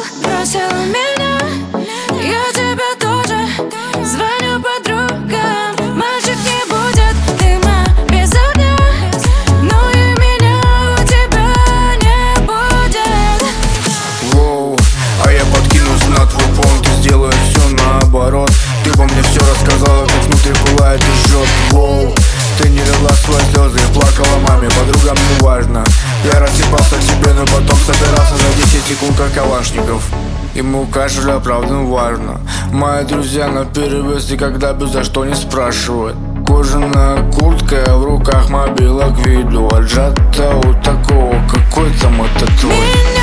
бросила меня, я тебя тоже. Звоню подругам, мальчик не будет дыма без огня, но и меня у тебя не будет. Воу, а я подкинусь на твой понт и сделаю все наоборот. Ты бы мне все рассказала, как внутри пылает и жжет. Воу, ты не лила свои слезы и плакала маме, подругам не важно. Я рассыпался к себе, но потом собирался за 10 секунд, как Калашников. Ему кашля, правда, важно. Мои друзья наперевес и когда бы за что не спрашивают. Кожаная куртка, в руках мобила к виду, отжата у такого, какой там это твой.